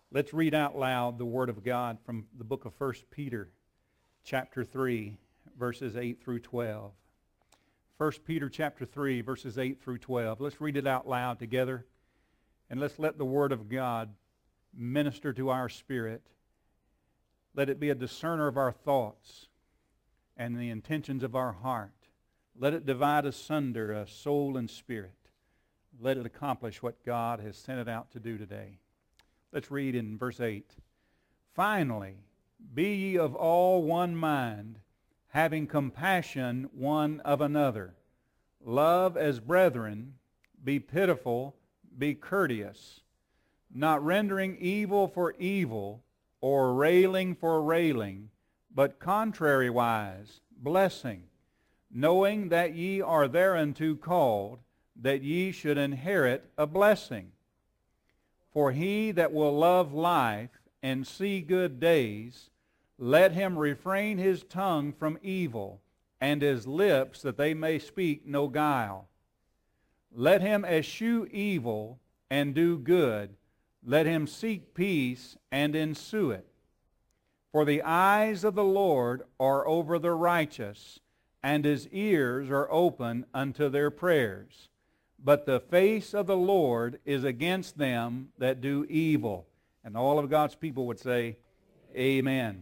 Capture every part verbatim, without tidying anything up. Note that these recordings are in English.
Let's read out loud the Word of God from the book of First Peter, chapter three, verses eight through twelve. First Peter chapter three, verses eight through twelve. Let's read it out loud together, and let's let the Word of God minister to our spirit. Let it be a discerner of our thoughts and the intentions of our heart. Let it divide asunder a soul and spirit. Let it accomplish what God has sent it out to do today. Let's read in verse eight. Finally, be ye of all one mind, having compassion one of another. Love as brethren, be pitiful, be courteous, not rendering evil for evil, or railing for railing, but contrariwise, blessing, knowing that ye are thereunto called, that ye should inherit a blessing. For he that will love life and see good days, let him refrain his tongue from evil, and his lips that they may speak no guile. Let him eschew evil and do good. Let him seek peace and ensue it. For the eyes of the Lord are over the righteous, and his ears are open unto their prayers. But the face of the Lord is against them that do evil. And all of God's people would say, Amen.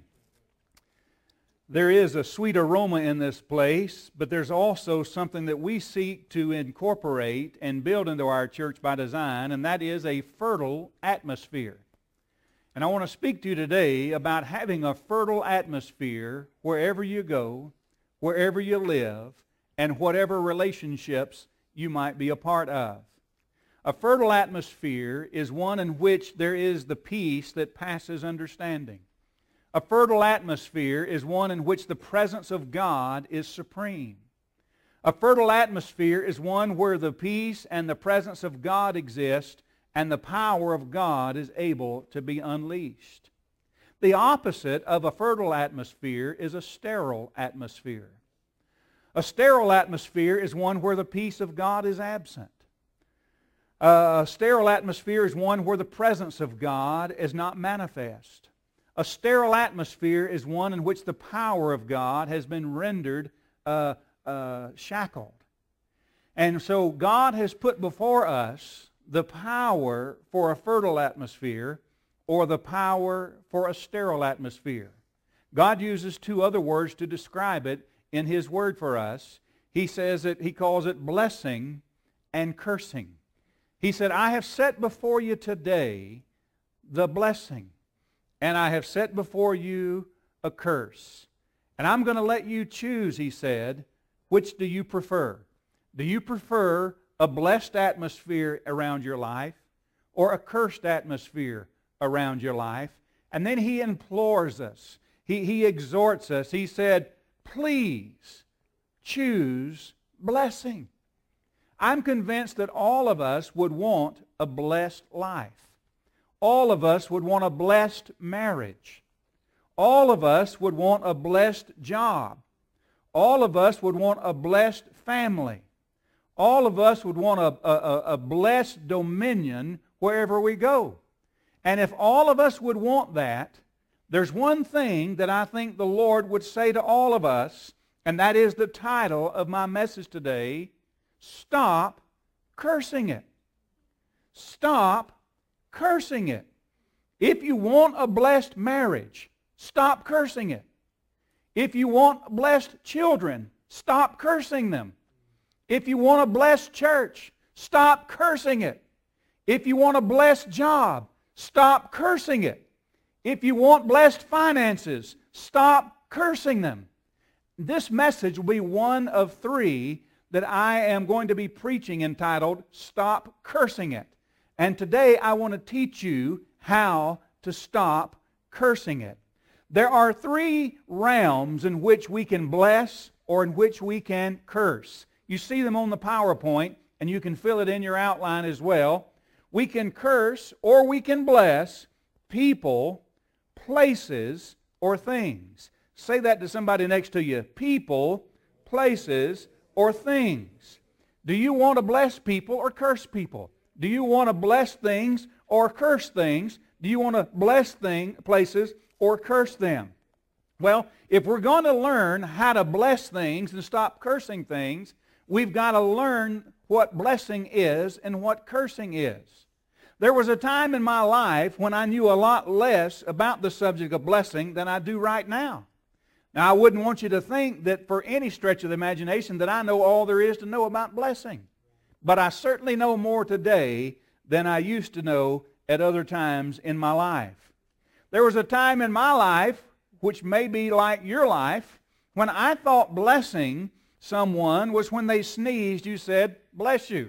There is a sweet aroma in this place, but there's also something that we seek to incorporate and build into our church by design, and that is a fertile atmosphere. And I want to speak to you today about having a fertile atmosphere wherever you go, wherever you live, and whatever relationships you might be a part of. A fertile atmosphere is one in which there is the peace that passes understanding. A fertile atmosphere is one in which the presence of God is supreme. A fertile atmosphere is one where the peace and the presence of God exist and the power of God is able to be unleashed. The opposite of a fertile atmosphere is a sterile atmosphere. A sterile atmosphere is one where the peace of God is absent. A sterile atmosphere is one where the presence of God is not manifest. A sterile atmosphere is one in which the power of God has been rendered uh, uh, shackled. And so God has put before us the power for a fertile atmosphere or the power for a sterile atmosphere. God uses two other words to describe it in His Word for us. He says that He calls it blessing and cursing. He said, I have set before you today the blessing, and I have set before you a curse. And I'm going to let you choose, He said, which do you prefer? Do you prefer a blessed atmosphere around your life or a cursed atmosphere around your life? And then He implores us. He, he exhorts us. He said, please choose blessing. I'm convinced that all of us would want a blessed life. All of us would want a blessed marriage. All of us would want a blessed job. All of us would want a blessed family. All of us would want a, a, a blessed dominion wherever we go. And if all of us would want that, there's one thing that I think the Lord would say to all of us, and that is the title of my message today: stop cursing it. Stop cursing it. If you want a blessed marriage, stop cursing it. If you want blessed children, stop cursing them. If you want a blessed church, stop cursing it. If you want a blessed job, stop cursing it. If you want blessed finances, stop cursing them. This message will be one of three that I am going to be preaching entitled, Stop Cursing It. And today I want to teach you how to stop cursing it. There are three realms in which we can bless or in which we can curse. You see them on the PowerPoint, and you can fill it in your outline as well. We can curse or we can bless people, places, or things. Say that to somebody next to you. People, places, or things. Do you want to bless people or curse people? Do you want to bless things or curse things? do you want to bless thing, places or curse them? Well, if we're going to learn how to bless things and stop cursing things, we've got to learn what blessing is and what cursing is. There was a time in my life when I knew a lot less about the subject of blessing than I do right now. Now, I wouldn't want you to think that for any stretch of the imagination that I know all there is to know about blessing. But I certainly know more today than I used to know at other times in my life. There was a time in my life, which may be like your life, when I thought blessing someone was when they sneezed, you said, bless you.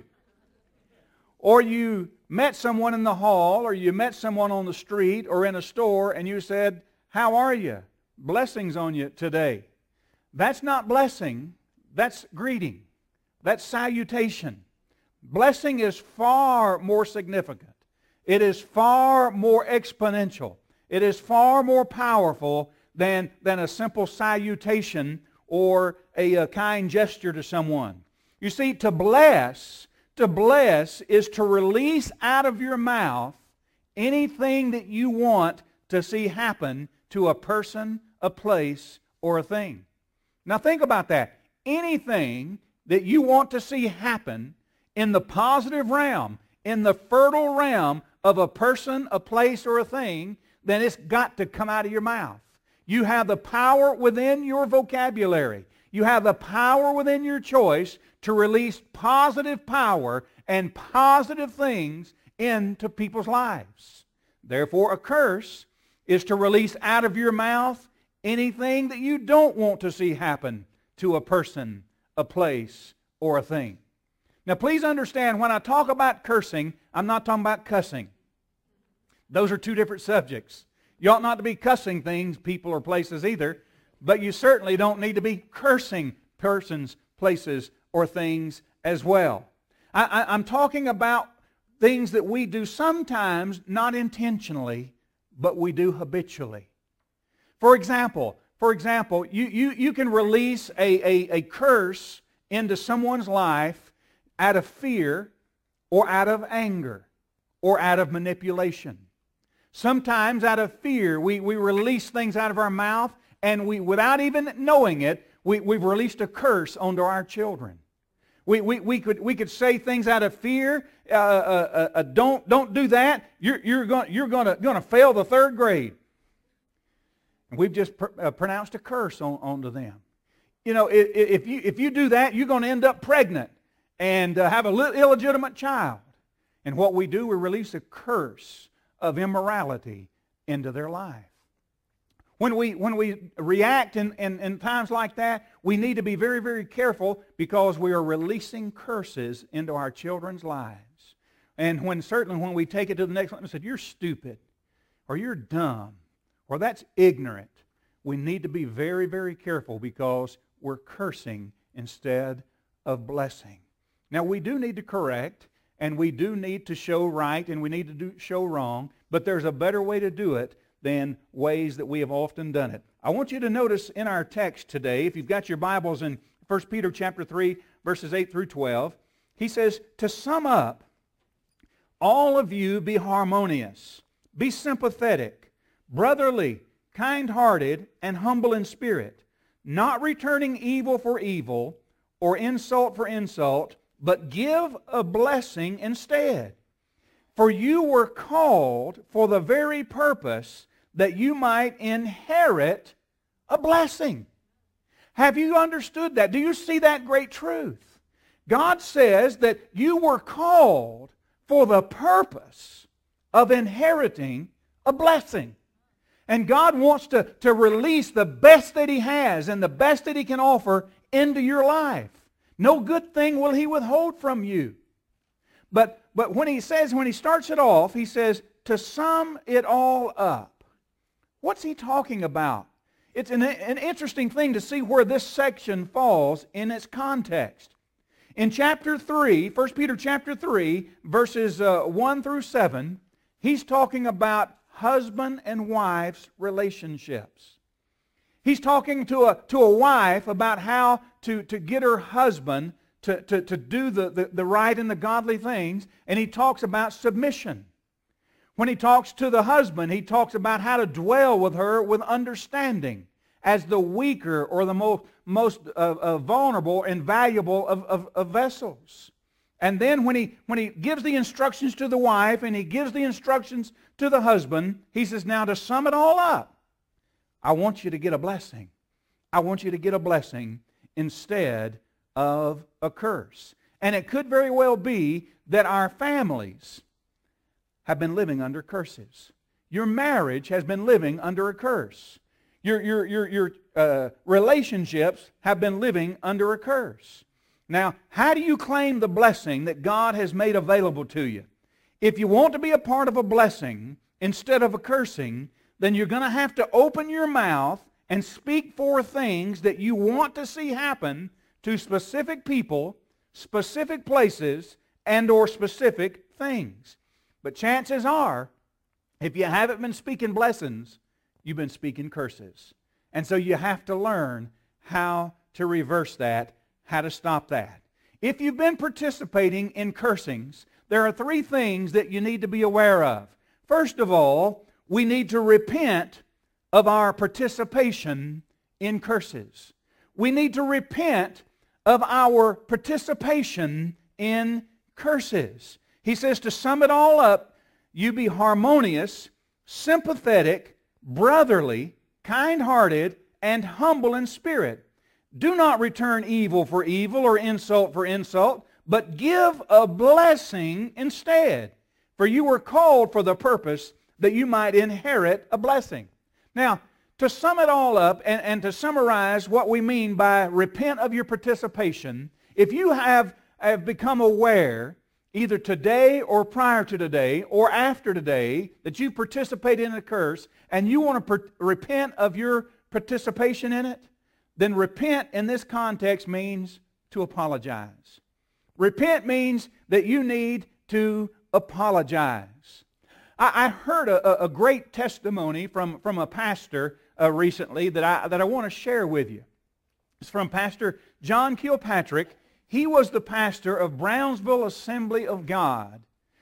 Or you met someone in the hall, or you met someone on the street or in a store, and you said, how are you? Blessings on you today. That's not blessing. That's greeting. That's salutation. Blessing is far more significant. It is far more exponential. It is far more powerful than, than a simple salutation or a, a kind gesture to someone. You see, to bless, to bless is to release out of your mouth anything that you want to see happen to a person, a place, or a thing. Now think about that. Anything that you want to see happen in the positive realm, in the fertile realm of a person, a place, or a thing, then it's got to come out of your mouth. You have the power within your vocabulary. You have the power within your choice to release positive power and positive things into people's lives. Therefore, a curse is to release out of your mouth anything that you don't want to see happen to a person, a place, or a thing. Now, please understand, when I talk about cursing, I'm not talking about cussing. Those are two different subjects. You ought not to be cussing things, people, or places either, but you certainly don't need to be cursing persons, places, or things as well. I, I, I'm talking about things that we do sometimes not intentionally, but we do habitually. For example, for example, you, you, you can release a, a, a curse into someone's life out of fear or out of anger or out of manipulation. Sometimes out of fear, we, we release things out of our mouth, and we, without even knowing it, we, we've released a curse onto our children. We, we, we, could, we could say things out of fear. Uh, uh, uh, don't, don't do that. You're, you're going you're gonna, gonna fail the third grade. And we've just pr uh, pronounced a curse on, onto them. You know, if, if, you, if you do that, you're going to end up pregnant and uh, have an illegitimate child. And what we do, we release a curse of immorality into their life. When we, when we react in, in, in times like that, we need to be very, very careful because we are releasing curses into our children's lives. And when certainly when we take it to the next level and say, you're stupid, or you're dumb, or that's ignorant, we need to be very, very careful because we're cursing instead of blessing. Now, we do need to correct, and we do need to show right, and we need to do, show wrong, but there's a better way to do it than ways that we have often done it. I want you to notice in our text today, if you've got your Bibles in First Peter chapter three, verses eight through twelve, he says, to sum up, all of you be harmonious, be sympathetic, brotherly, kind-hearted, and humble in spirit, not returning evil for evil or insult for insult, but give a blessing instead. For you were called for the very purpose that you might inherit a blessing. Have you understood that? Do you see that great truth? God says that you were called for the purpose of inheriting a blessing. And God wants to, to release the best that He has and the best that He can offer into your life. No good thing will He withhold from you. But, but when He says, when He starts it off, He says, to sum it all up. What's He talking about? It's an, an interesting thing to see where this section falls in its context. In chapter three, First Peter chapter three, verses uh, one through seven, he's talking about husband and wife's relationships. He's talking to a, to a wife about how to, to get her husband to, to, to do the, the, the right and the godly things, and he talks about submission. When he talks to the husband, he talks about how to dwell with her with understanding as the weaker or the most, most uh, uh, vulnerable and valuable of, of, of vessels. And then when he, when he gives the instructions to the wife and he gives the instructions to the husband, he says, now to sum it all up, I want you to get a blessing. I want you to get a blessing instead of a curse. And it could very well be that our families have been living under curses. Your marriage has been living under a curse. Your, your, your, your uh, relationships have been living under a curse. Now, how do you claim the blessing that God has made available to you? If you want to be a part of a blessing instead of a cursing, then you're going to have to open your mouth and speak for things that you want to see happen to specific people, specific places, and or specific things. But chances are, if you haven't been speaking blessings, you've been speaking curses. And so you have to learn how to reverse that, how to stop that. If you've been participating in cursings, there are three things that you need to be aware of. First of all, we need to repent of our participation in curses. We need to repent of our participation in curses. He says to sum it all up, you be harmonious, sympathetic, brotherly, kind-hearted, and humble in spirit. Do not return evil for evil or insult for insult, but give a blessing instead. For you were called for the purpose that you might inherit a blessing. Now, to sum it all up and, and to summarize what we mean by repent of your participation, if you have, have become aware, either today or prior to today or after today, that you participate in a curse and you want to per- repent of your participation in it, then repent in this context means to apologize. Repent means that you need to apologize. I, I heard a, a great testimony from, from a pastor uh, recently that I, that I want to share with you. It's from Pastor John Kilpatrick. He was the pastor of Brownsville Assembly of God.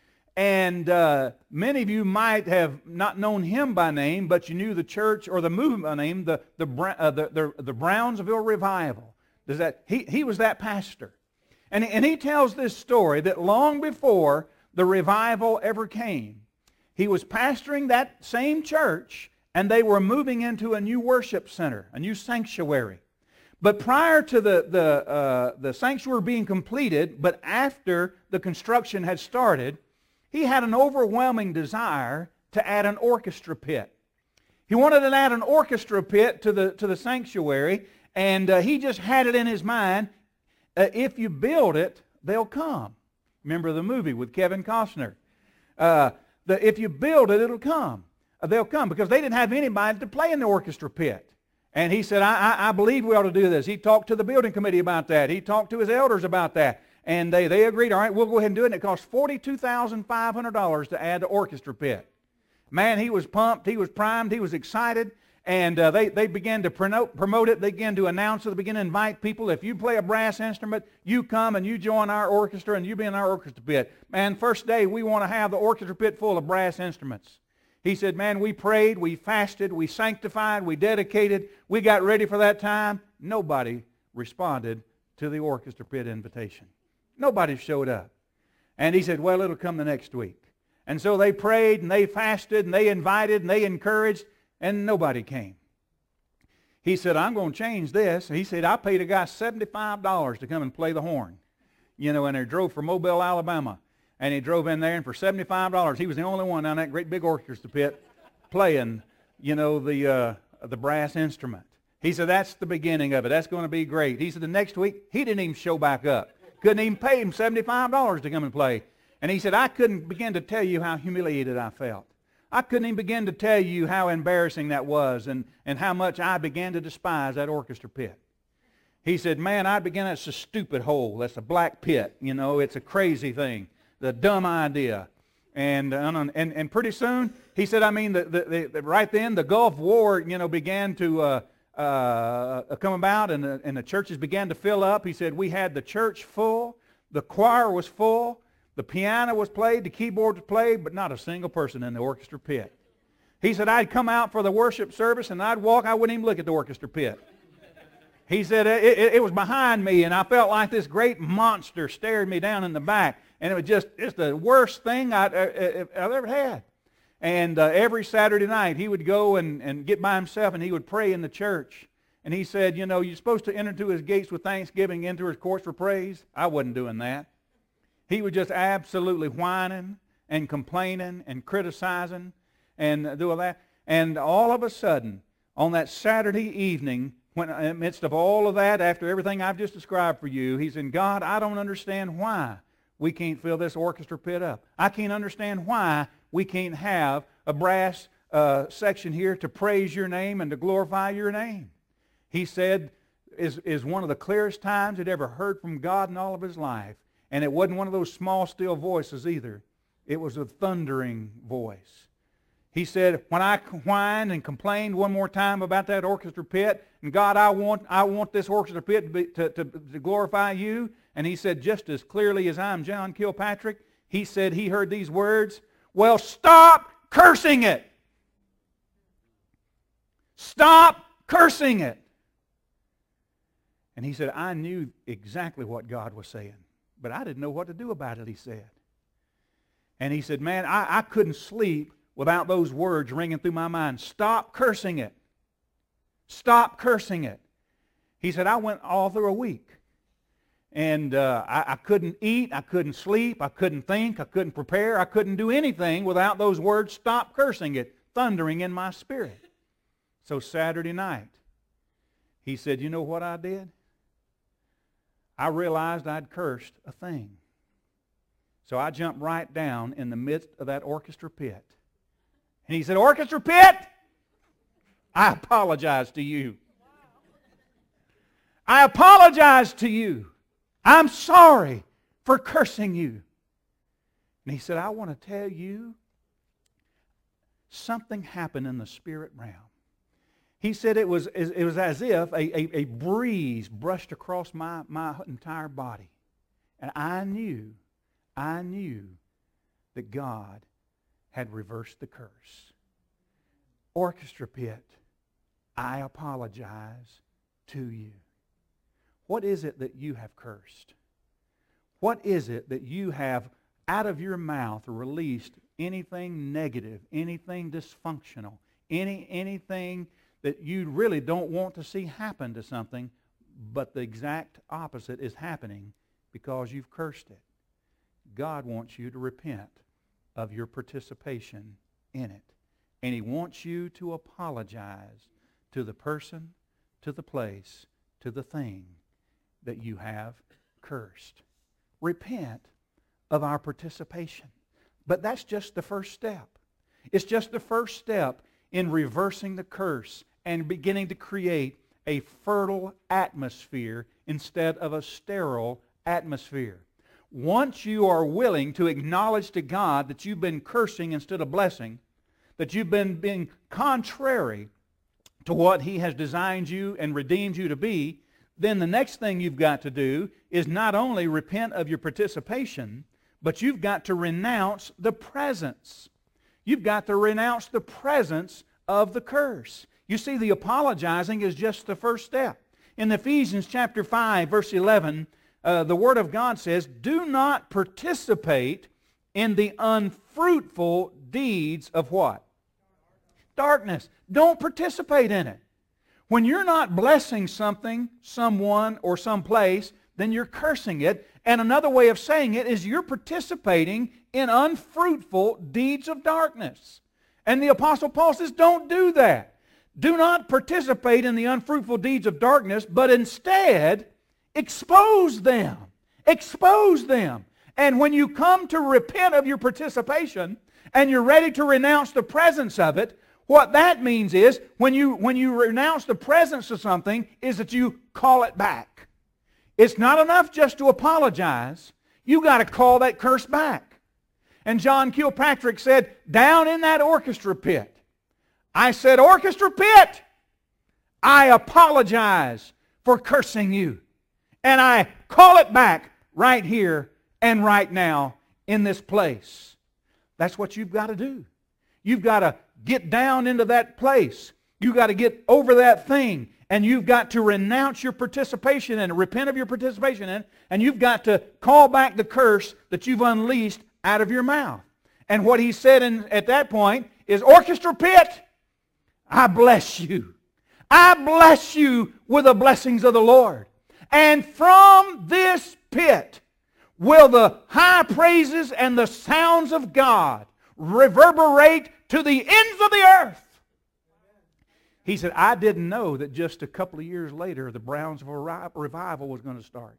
And uh, many of you might have not known him by name, but you knew the church or the movement by name, the, the, uh, the, the, the Brownsville Revival. Does that, he, he was that pastor. And, and he tells this story that long before the revival ever came, he was pastoring that same church, and they were moving into a new worship center, a new sanctuary. But prior to the, the, uh, the sanctuary being completed, but after the construction had started, he had an overwhelming desire to add an orchestra pit. He wanted to add an orchestra pit to the, to the sanctuary, and uh, he just had it in his mind, uh, if you build it, they'll come. Remember the movie with Kevin Costner? Uh, the, if you build it, it'll come. Uh, they'll come, because they didn't have anybody to play in the orchestra pit. And he said, I, I, I believe we ought to do this. He talked to the building committee about that. He talked to his elders about that. And they, they agreed, all right, we'll go ahead and do it. And it cost forty-two thousand five hundred dollars to add the orchestra pit. Man, he was pumped. He was primed. He was excited. And uh, they, they began to promote, promote it. They began to announce it. They began to invite people. If you play a brass instrument, you come and you join our orchestra and you be in our orchestra pit. Man, first day, we want to have the orchestra pit full of brass instruments. He said, man, we prayed, we fasted, we sanctified, we dedicated, we got ready for that time. Nobody responded to the orchestra pit invitation. Nobody showed up. And he said, well, it'll come the next week. And so they prayed and they fasted and they invited and they encouraged, and nobody came. He said, I'm going to change this. He said, I paid a guy seventy-five dollars to come and play the horn. You know, and he drove from Mobile, Alabama. And he drove in there, and for seventy-five dollars, he was the only one down that great big orchestra pit playing, you know, the, uh, the brass instrument. He said, that's the beginning of it. That's going to be great. He said the next week, he didn't even show back up. Couldn't even pay him seventy-five dollars to come and play. And he said, I couldn't begin to tell you how humiliated I felt. I couldn't even begin to tell you how embarrassing that was and, and how much I began to despise that orchestra pit. He said, man, I began, that's a stupid hole. That's a black pit. You know, it's a crazy thing. The dumb idea. And, uh, and, and pretty soon, he said, I mean, the, the, the, right then, the Gulf War, you know, began to uh, uh, come about, and the, and the churches began to fill up. He said, we had the church full. The choir was full. The piano was played, the keyboard was played, but not a single person in the orchestra pit. He said, I'd come out for the worship service and I'd walk, I wouldn't even look at the orchestra pit. He said, it, it, it was behind me and I felt like this great monster stared me down in the back. And it was just, just the worst thing I'd, uh, I've ever had. And uh, every Saturday night he would go and, and get by himself and he would pray in the church. And he said, you know, you're supposed to enter to his gates with thanksgiving, into his courts for praise. I wasn't doing that. He was just absolutely whining and complaining and criticizing and doing that. And all of a sudden, on that Saturday evening, when in the midst of all of that, after everything I've just described for you, he said, God, I don't understand why we can't fill this orchestra pit up. I can't understand why we can't have a brass uh, section here to praise your name and to glorify your name. He said, is, is one of the clearest times he'd ever heard from God in all of his life. And it wasn't one of those small, still voices either. It was a thundering voice. He said, when I whined and complained one more time about that orchestra pit, and God, I want, I want this orchestra pit to, be, to, to, to glorify you. And he said, just as clearly as I'm John Kilpatrick, he said he heard these words, well, stop cursing it. Stop cursing it. And he said, I knew exactly what God was saying. But I didn't know what to do about it, he said. And he said, man, I, I couldn't sleep without those words ringing through my mind. Stop cursing it. Stop cursing it. He said, I went all through a week. And uh, I, I couldn't eat, I couldn't sleep, I couldn't think, I couldn't prepare, I couldn't do anything without those words, stop cursing it, thundering in my spirit. So Saturday night, he said, you know what I did? I realized I'd cursed a thing. So I jumped right down in the midst of that orchestra pit. And he said, orchestra pit, I apologize to you. I apologize to you. I'm sorry for cursing you. And he said, I want to tell you something happened in the spirit realm. He said it was, it was as if a, a, a breeze brushed across my, my entire body. And I knew, I knew that God had reversed the curse. Orchestra pit, I apologize to you. What is it that you have cursed? What is it that you have out of your mouth released anything negative, anything dysfunctional, any anything that you really don't want to see happen to something, but the exact opposite is happening because you've cursed it? God wants you to repent of your participation in it. And He wants you to apologize to the person, to the place, to the thing that you have cursed. Repent of our participation. But that's just the first step. It's just the first step in reversing the curse and beginning to create a fertile atmosphere instead of a sterile atmosphere. Once you are willing to acknowledge to God that you've been cursing instead of blessing, that you've been being contrary to what He has designed you and redeemed you to be, then the next thing you've got to do is not only repent of your participation, but you've got to renounce the presence. You've got to renounce the presence of the curse. You see, the apologizing is just the first step. In Ephesians chapter five, verse eleven, uh, the Word of God says, do not participate in the unfruitful deeds of what? Darkness. Don't participate in it. When you're not blessing something, someone, or some place, then you're cursing it. And another way of saying it is you're participating in unfruitful deeds of darkness. And the Apostle Paul says, don't do that. Do not participate in the unfruitful deeds of darkness, but instead expose them. Expose them. And when you come to repent of your participation and you're ready to renounce the presence of it, what that means is when you, when you renounce the presence of something is that you call it back. It's not enough just to apologize. You've got to call that curse back. And John Kilpatrick said, down in that orchestra pit, I said, orchestra pit, I apologize for cursing you. And I call it back right here and right now in this place. That's what you've got to do. You've got to get down into that place. You've got to get over that thing. And you've got to renounce your participation in it, repent of your participation in it, and you've got to call back the curse that you've unleashed out of your mouth. And what he said in, at that point is, orchestra pit, I bless you. I bless you with the blessings of the Lord. And from this pit will the high praises and the sounds of God reverberate to the ends of the earth. He said, I didn't know that just a couple of years later the Browns revival was going to start.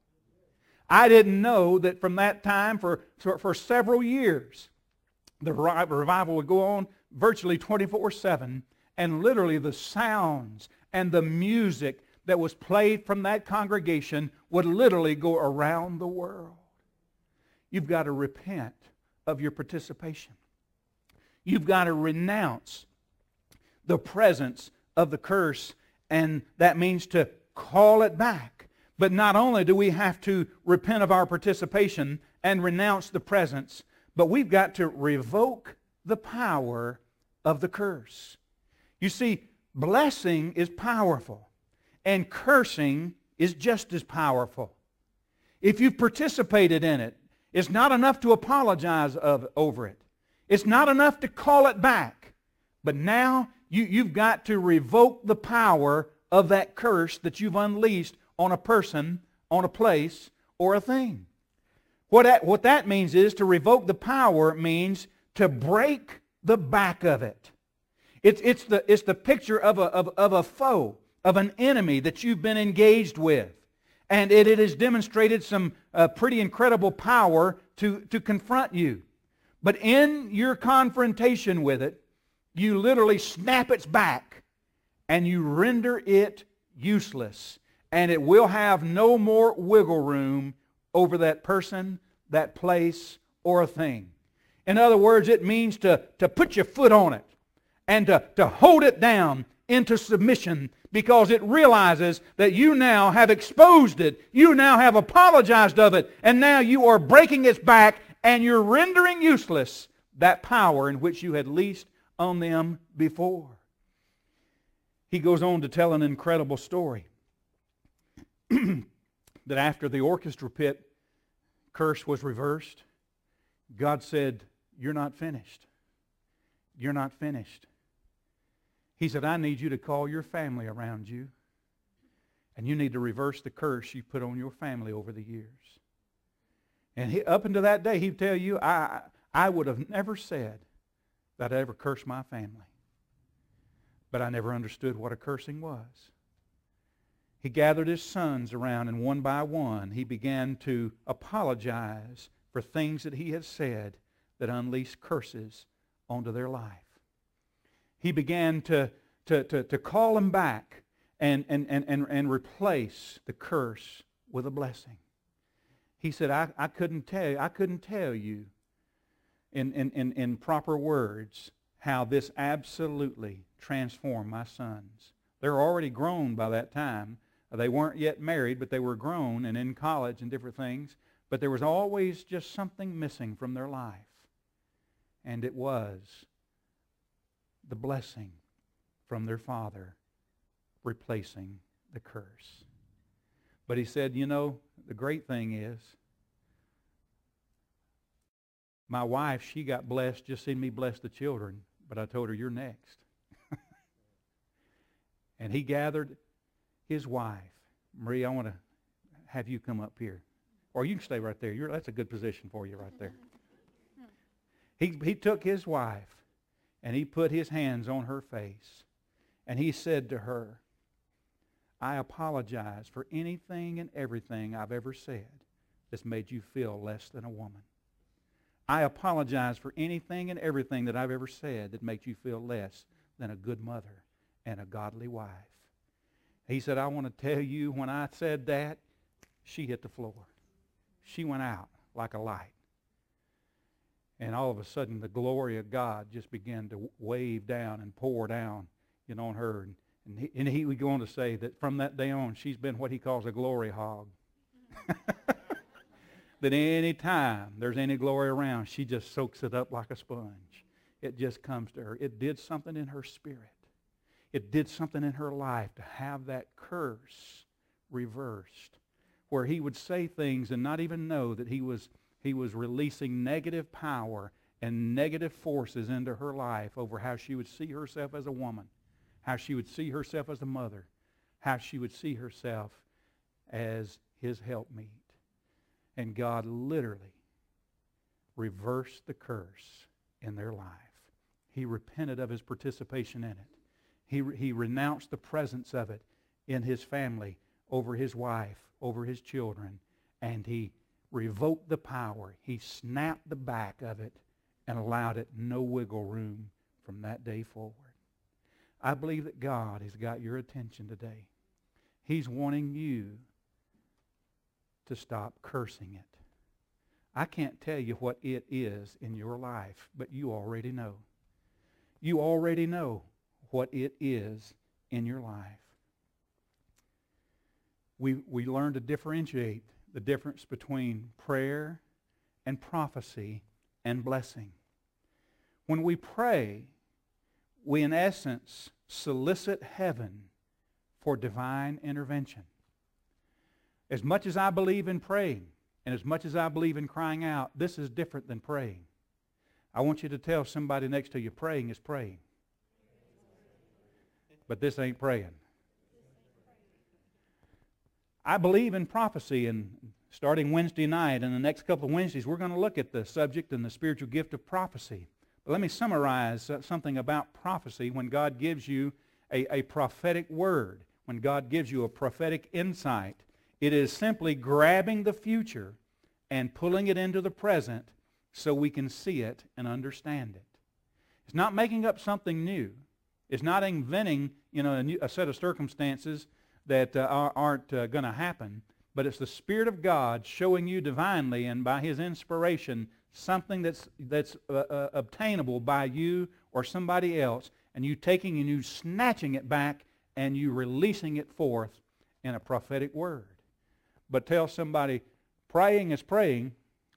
I didn't know that from that time for, for, for several years the revival would go on virtually twenty-four seven, and literally the sounds and the music that was played from that congregation would literally go around the world. You've got to repent of your participation. You've got to renounce the presence of the curse, and that means to call it back. But not only do we have to repent of our participation and renounce the presence, but we've got to revoke the power of the curse. You see, blessing is powerful, and cursing is just as powerful. If you've participated in it, it's not enough to apologize of, over it. It's not enough to call it back. But now you, you've got to revoke the power of that curse that you've unleashed on a person, on a place, or a thing. What that, what that means is to revoke the power means to break the back of it. It's, it's, the, it's the picture of a, of, of a foe, of an enemy that you've been engaged with. And it, it has demonstrated some uh, pretty incredible power to, to confront you. But in your confrontation with it, you literally snap its back and you render it useless. And it will have no more wiggle room over that person, that place, or a thing. In other words, it means to, to put your foot on it and to, to hold it down into submission, because it realizes that you now have exposed it, you now have apologized of it, and now you are breaking its back and you're rendering useless that power in which you had leased on them before. He goes on to tell an incredible story that after the orchestra pit curse was reversed, God said, you're not finished. You're not finished. He said, I need you to call your family around you, and you need to reverse the curse you put on your family over the years. And he, up until that day, he'd tell you, I, I would have never said that I ever cursed my family. But I never understood what a cursing was. He gathered his sons around, and one by one, he began to apologize for things that he had said that unleashed curses onto their life. He began to, to, to, to call them back and, and, and, and, and replace the curse with a blessing. He said, I, I couldn't tell you, I couldn't tell you in, in, in, in proper words how this absolutely transformed my sons. They're already grown by that time. They weren't yet married, but they were grown and in college and different things. But there was always just something missing from their life. And it was the blessing from their father replacing the curse. But he said, you know, the great thing is, my wife, she got blessed just seeing me bless the children, but I told her, you're next. And he gathered his wife. Marie, I want to have you come up here. Or you can stay right there. You're, that's a good position for you right there. He, he took his wife and he put his hands on her face. And he said to her, I apologize for anything and everything I've ever said that's made you feel less than a woman. I apologize for anything and everything that I've ever said that makes you feel less than a good mother and a godly wife. He said, I want to tell you, when I said that, she hit the floor. She went out like a light. And all of a sudden, the glory of God just began to wave down and pour down, you know, on her. And, and, he, and he would go on to say that from that day on, she's been what he calls a glory hog. that any time there's any glory around, she just soaks it up like a sponge. It just comes to her. It did something in her spirit. It did something in her life to have that curse reversed, where he would say things and not even know that he was, he was releasing negative power and negative forces into her life over how she would see herself as a woman, how she would see herself as a mother, how she would see herself as his helpmeet. And God literally reversed the curse in their life. He repented of his participation in it. He, he renounced the presence of it in his family, over his wife, over his children, and he revoked the power. He snapped the back of it and allowed it no wiggle room from that day forward. I believe that God has got your attention today. He's wanting you to stop cursing it. I can't tell you what it is in your life, but you already know. You already know what it is in your life. We, we learn to differentiate the difference between prayer and prophecy and blessing. When we pray, we in essence solicit heaven for divine intervention. As much as I believe in praying, and as much as I believe in crying out, this is different than praying. I want you to tell somebody next to you, praying is praying. But this ain't praying. I believe in prophecy, and starting Wednesday night and the next couple of Wednesdays, we're going to look at the subject and the spiritual gift of prophecy. But let me summarize something about prophecy. When God gives you a, a prophetic word, when God gives you a prophetic insight, it is simply grabbing the future and pulling it into the present so we can see it and understand it. It's not making up something new. It's not inventing, you know, a, new, a set of circumstances that uh, are, aren't uh, going to happen, but it's the Spirit of God showing you divinely and by His inspiration something that's, that's uh, uh, obtainable by you or somebody else, and you taking and you snatching it back and you releasing it forth in a prophetic word. But tell somebody, praying is praying,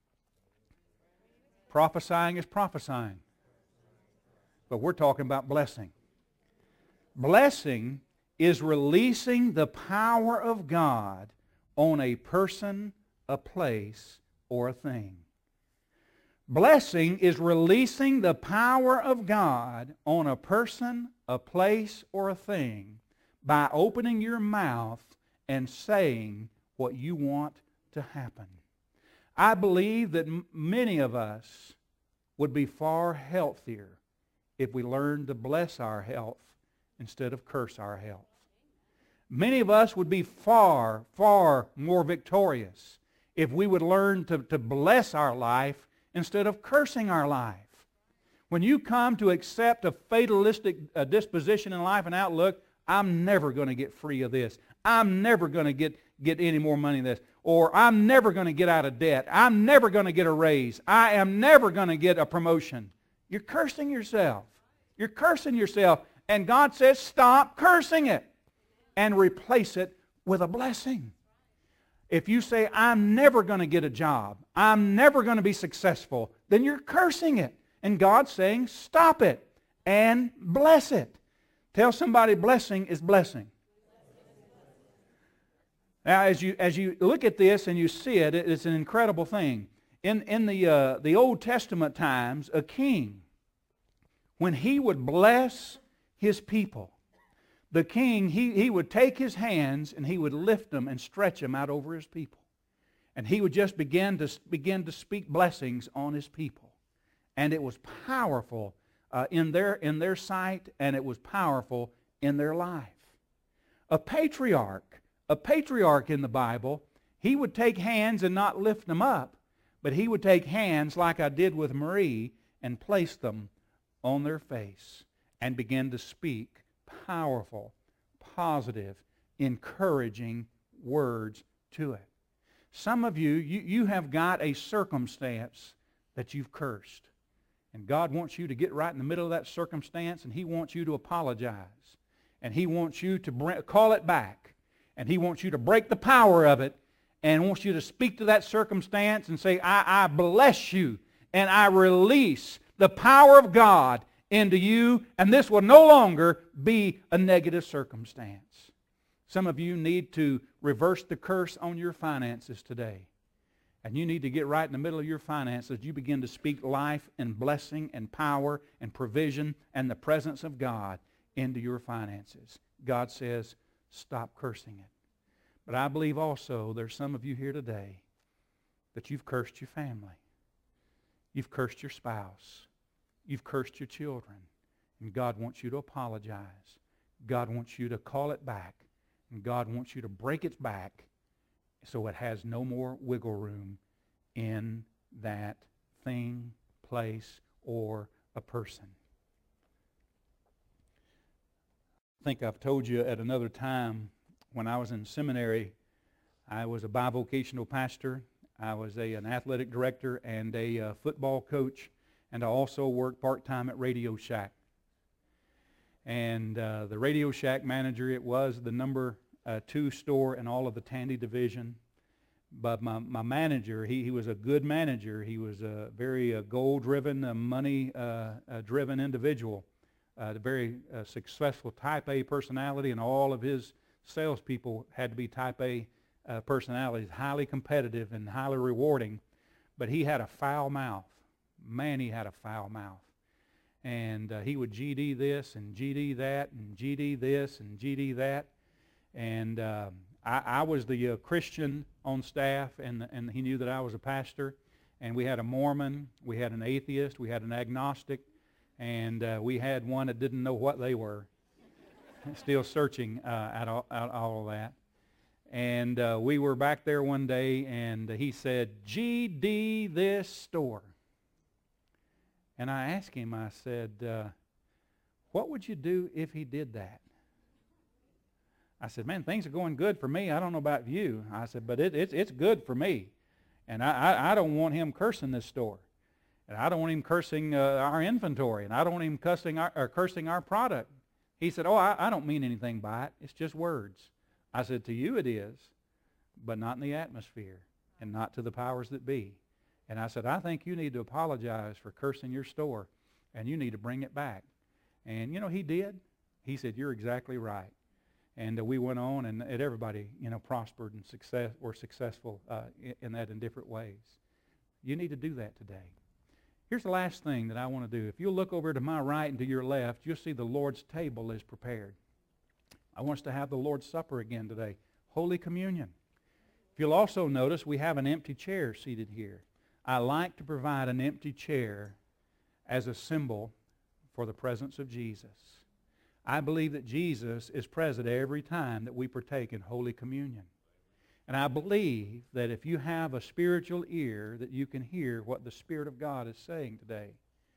prophesying is prophesying. But we're talking about blessing. Blessing is releasing the power of God on a person, a place, or a thing. Blessing is releasing the power of God on a person, a place, or a thing by opening your mouth and saying what you want to happen. I believe that m- many of us would be far healthier if we learned to bless our health instead of curse our health. Many of us would be far, far more victorious if we would learn to, to bless our life instead of cursing our life. When you come to accept a fatalistic uh, disposition in life and outlook, I'm never going to get free of this. I'm never going to get, get any more money than this. Or I'm never going to get out of debt. I'm never going to get a raise. I am never going to get a promotion. You're cursing yourself. You're cursing yourself. And God says, stop cursing it and replace it with a blessing. If you say, I'm never going to get a job, I'm never going to be successful, then you're cursing it. And God's saying, stop it and bless it. Tell somebody blessing is blessing. Now, as you, as you look at this and you see it, it's an incredible thing. In, in the, uh, the Old Testament times, a king, when he would bless his people, the king, he, he would take his hands and he would lift them and stretch them out over his people. And he would just begin to, begin to speak blessings on his people. And it was powerful uh, in, their, in their sight, and it was powerful in their life. A patriarch, a patriarch in the Bible, he would take hands and not lift them up, but he would take hands like I did with Marie and place them on their face and begin to speak powerful, positive, encouraging words to it. Some of you, you, you have got a circumstance that you've cursed. And God wants you to get right in the middle of that circumstance, and He wants you to apologize. And He wants you to bring, call it back. And He wants you to break the power of it and wants you to speak to that circumstance and say, I, I bless you and I release the power of God into you, and this will no longer be a negative circumstance. Some of you need to reverse the curse on your finances today. And you need to get right in the middle of your finances. You begin to speak life and blessing and power and provision and the presence of God into your finances. God says, stop cursing it. But I believe also there's some of you here today that you've cursed your family. You've cursed your spouse. You've cursed your children. And God wants you to apologize. God wants you to call it back. And God wants you to break its back so it has no more wiggle room in that thing, place, or a person. I think I've told you at another time, when I was in seminary, I was a bivocational pastor. I was a, an athletic director and a uh, football coach, and I also worked part-time at Radio Shack. And uh, the Radio Shack manager, it was the number uh, two store in all of the Tandy division. But my, my manager, he, he was a good manager. He was a very uh, goal-driven, uh, money-driven uh, uh, individual. Uh, a very uh, successful type A personality, and all of his salespeople had to be type A uh, personalities, highly competitive and highly rewarding. But he had a foul mouth. Man, he had a foul mouth. And uh, he would G D this and G D that and G D this and G D that. And uh, I, I was the uh, Christian on staff, and, and he knew that I was a pastor. And we had a Mormon, we had an atheist, we had an agnostic, and uh, we had one that didn't know what they were. Still searching uh, at, all, at all of that. And uh, we were back there one day, and he said, G D this store. And I asked him, I said, uh, what would you do if he did that? I said, man, things are going good for me. I don't know about you. I said, but it, it's, it's good for me. And I, I, I don't want him cursing this store. And I don't want him cursing uh, our inventory. And I don't want him cussing our, or cursing our product. He said, oh, I, I don't mean anything by it. It's just words. I said, to you it is, but not in the atmosphere and not to the powers that be. And I said, I think you need to apologize for cursing your store, and you need to bring it back. And, you know, he did. He said, you're exactly right. And uh, we went on, and, and everybody, you know, prospered and success, were successful uh, in, in that in different ways. You need to do that today. Here's the last thing that I want to do. If you'll look over to my right and to your left, you'll see the Lord's table is prepared. I want us to have the Lord's Supper again today, Holy Communion. If you'll also notice, we have an empty chair seated here. I like to provide an empty chair as a symbol for the presence of Jesus. I believe that Jesus is present every time that we partake in Holy Communion. And I believe that if you have a spiritual ear, that you can hear what the Spirit of God is saying today.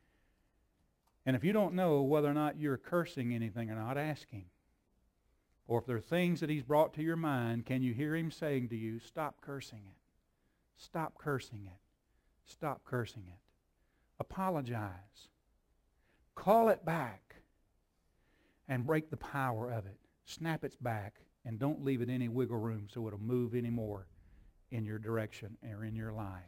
And if you don't know whether or not you're cursing anything or not, ask Him. Or if there are things that He's brought to your mind, can you hear Him saying to you, stop cursing it. Stop cursing it. Stop cursing it. Apologize. Call it back. And break the power of it. Snap its back. And don't leave it any wiggle room so it'll move anymore in your direction or in your life.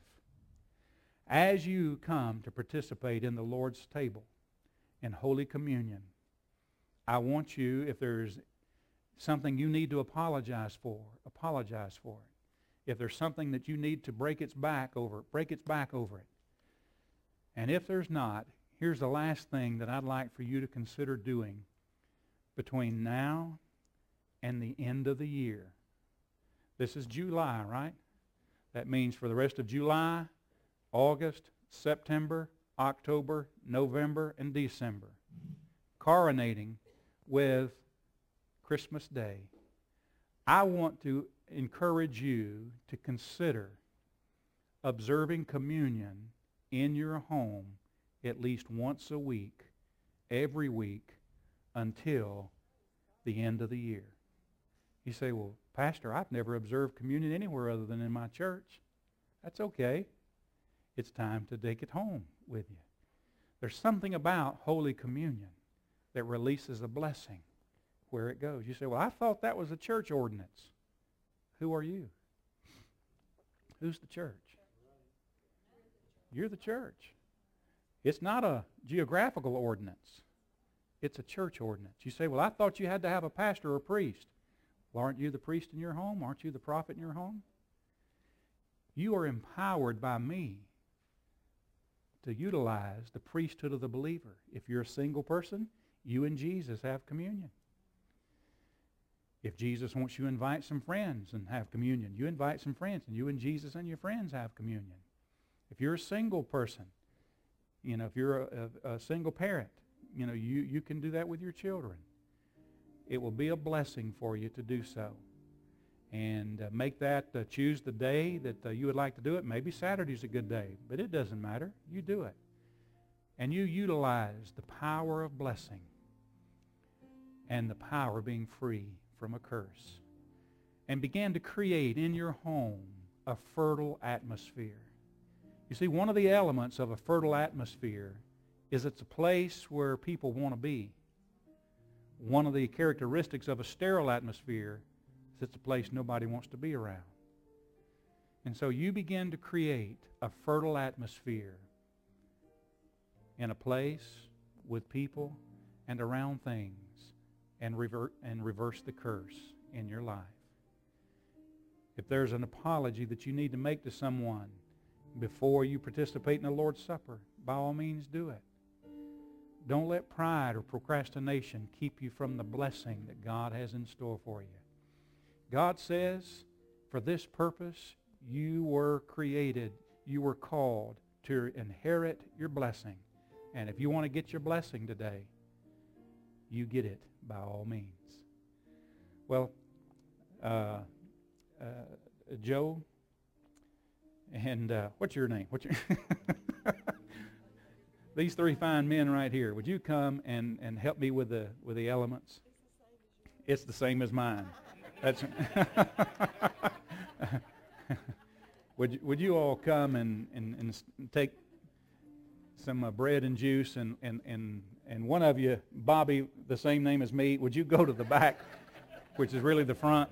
As you come to participate in the Lord's table in Holy Communion, I want you, if there's something you need to apologize for, apologize for it. If there's something that you need to break its back over, break its back over it. And if there's not, here's the last thing that I'd like for you to consider doing between now and the end of the year. This is July, right? That means for the rest of July, August, September, October, November, and December, coronating with Christmas Day, I want to encourage you to consider observing communion in your home at least once a week, every week, until the end of the year. You say, well, Pastor, I've never observed communion anywhere other than in my church. That's okay. It's time to take it home with you. There's something about Holy Communion that releases a blessing where it goes. You say, well, I thought that was a church ordinance. Who are you? Who's the church? You're the church. It's not a geographical ordinance. It's a church ordinance. You say, well, I thought you had to have a pastor or a priest. Well, aren't you the priest in your home? Aren't you the prophet in your home? You are empowered by me to utilize the priesthood of the believer. If you're a single person, you and Jesus have communion. If Jesus wants you to invite some friends and have communion, you invite some friends, and you and Jesus and your friends have communion. If you're a single person, you know, if you're a, a, a single parent, you know, you, you can do that with your children. It will be a blessing for you to do so. And uh, make that, uh, choose the day that uh, you would like to do it. Maybe Saturday's a good day, but it doesn't matter. You do it. And you utilize the power of blessing and the power of being free from a curse. And begin to create in your home a fertile atmosphere. You see, one of the elements of a fertile atmosphere is it's a place where people want to be. One of the characteristics of a sterile atmosphere is it's a place nobody wants to be around. And so you begin to create a fertile atmosphere in a place with people and around things, and revert and reverse the curse in your life. If there's an apology that you need to make to someone before you participate in the Lord's Supper, by all means do it. Don't let pride or procrastination keep you from the blessing that God has in store for you. God says, for this purpose, you were created, you were called to inherit your blessing. And if you want to get your blessing today, you get it by all means. Well, uh, uh, Joe, and uh, what's your name? What's your These three fine men right here. Would you come and, and help me with the with the elements? It's the same as mine. That's. would you, would you all come and and, and take some uh, bread and juice, and, and and and one of you, Bobby, the same name as me, would you go to the back, which is really the front,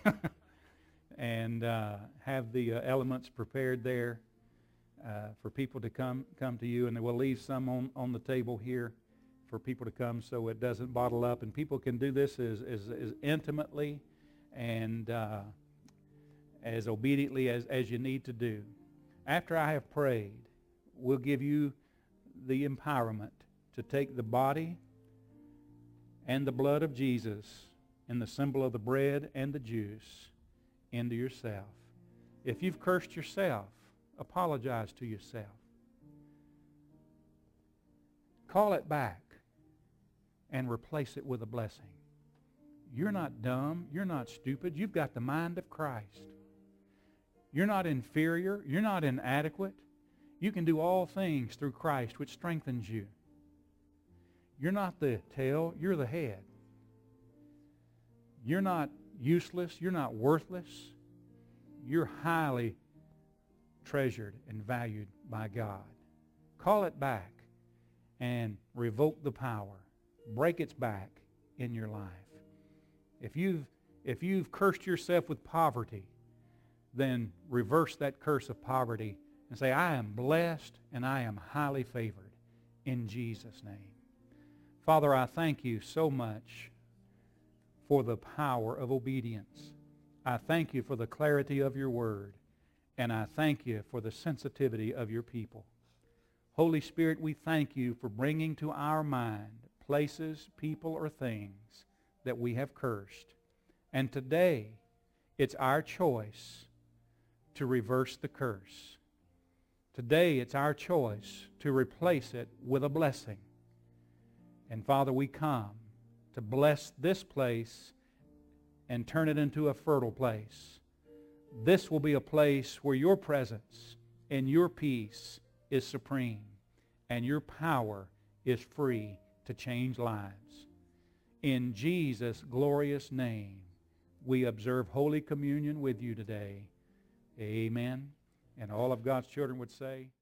and uh, have the uh, elements prepared there uh, for people to come come to you, and we'll leave some on, on the table here for people to come so it doesn't bottle up, and people can do this as, as, as intimately and uh, as obediently as, as you need to do. After I have prayed, we'll give you the empowerment to take the body and the blood of Jesus and the symbol of the bread and the juice into yourself. If you've cursed yourself, apologize to yourself. Call it back and replace it with a blessing. You're not dumb. You're not stupid. You've got the mind of Christ. You're not inferior. You're not inadequate. You can do all things through Christ, which strengthens you. You're not the tail. You're the head. You're not useless. You're not worthless. You're highly treasured and valued by God. Call it back and revoke the power. Break its back in your life. If you've, if you've cursed yourself with poverty, then reverse that curse of poverty and say, I am blessed and I am highly favored in Jesus' name. Father, I thank you so much for the power of obedience. I thank you for the clarity of your word, and I thank you for the sensitivity of your people. Holy Spirit, we thank you for bringing to our mind places, people, or things that we have cursed. And today, it's our choice to reverse the curse. Today, it's our choice to replace it with a blessing. And Father, we come to bless this place and turn it into a fertile place. This will be a place where your presence and your peace is supreme, and your power is free to change lives. In Jesus' glorious name, we observe Holy Communion with you today. Amen. And all of God's children would say,